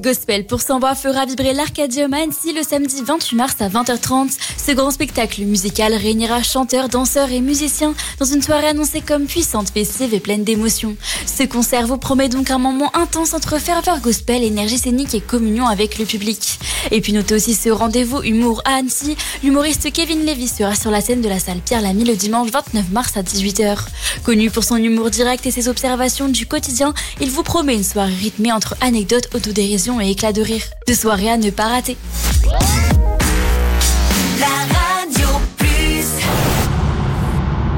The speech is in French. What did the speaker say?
Gospel pour Samba fera vibrer l'Arcadium à Annecy le samedi 28 mars à 20h30. Ce grand spectacle musical réunira chanteurs, danseurs et musiciens dans une soirée annoncée comme puissante, festive et pleine d'émotions. Ce concert vous promet donc un moment intense entre ferveur gospel, énergie scénique et communion avec le public. Et puis notez aussi ce rendez-vous humour à Annecy. L'humoriste Kevin Lévy sera sur la scène de la salle Pierre Lamy le dimanche 29 mars à 18h. Connu pour son humour direct et ses observations du quotidien, il vous promet une soirée rythmée entre anecdotes, autodérision et éclats de rire. Deux soirées à ne pas rater.